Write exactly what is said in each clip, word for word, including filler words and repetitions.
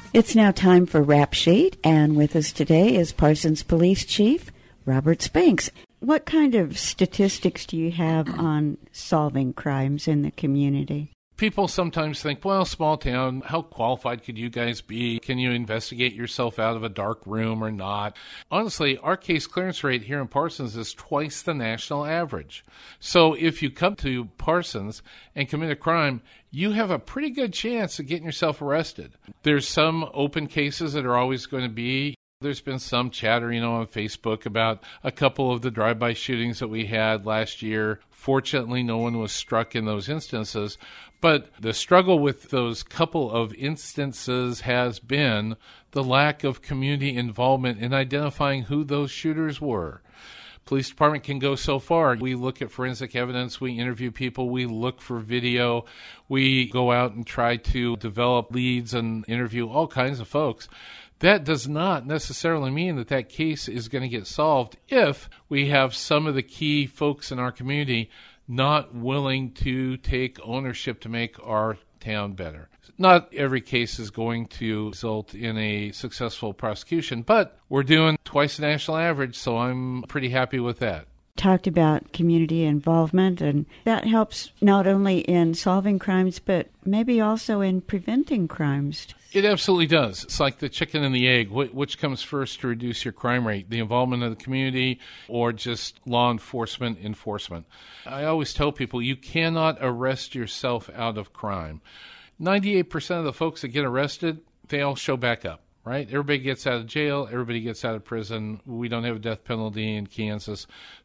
It's now time for Rap Sheet, and with us today is Parsons Police Chief Robert Spanks. What kind of statistics do you have on solving crimes in the community? People sometimes think, well, small town, how qualified could you guys be? Can you investigate yourself out of a dark room or not? Honestly, our case clearance rate here in Parsons is twice the national average. So if you come to Parsons and commit a crime, you have a pretty good chance of getting yourself arrested. There's some open cases that are always going to be. There's been some chatter, you know, on Facebook about a couple of the drive-by shootings that we had last year. Fortunately, no one was struck in those instances. But the struggle with those couple of instances has been the lack of community involvement in identifying who those shooters were. Police department can go so far. We look at forensic evidence, we interview people, we look for video, we go out and try to develop leads and interview all kinds of folks. That does not necessarily mean that that case is going to get solved if we have some of the key folks in our community not willing to take ownership to make our town better. Not every case is going to result in a successful prosecution, but we're doing twice the national average, so I'm pretty happy with that. Talked about community involvement, and that helps not only in solving crimes, but maybe also in preventing crimes. It absolutely does. It's like the chicken and the egg. Which comes first to reduce your crime rate? The involvement of the community or just law enforcement enforcement? I always tell people you cannot arrest yourself out of crime. ninety-eight percent of the folks that get arrested, they all show back up. Right? Everybody gets out of jail. Everybody gets out of prison. We don't have a death penalty in Kansas.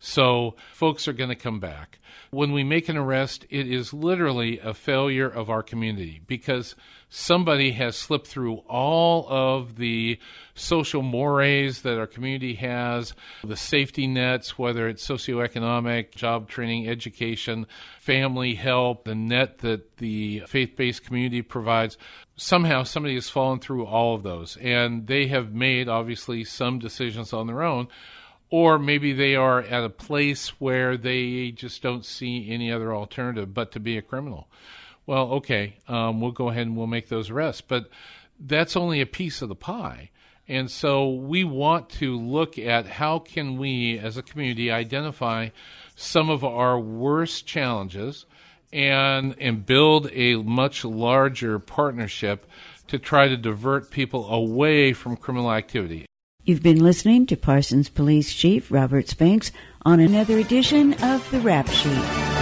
So folks are going to come back. When we make an arrest, it is literally a failure of our community because somebody has slipped through all of the social mores that our community has, the safety nets, whether it's socioeconomic, job training, education, family help, the net that the faith-based community provides. Somehow somebody has fallen through all of those, and they have made, obviously, some decisions on their own, or maybe they are at a place where they just don't see any other alternative but to be a criminal. Well, okay, um, we'll go ahead and we'll make those arrests, but that's only a piece of the pie. And so we want to look at how can we, as a community, identify some of our worst challenges and and build a much larger partnership to try to divert people away from criminal activity. You've been listening to Parsons Police Chief Robert Spanks on another edition of the Rap Sheet.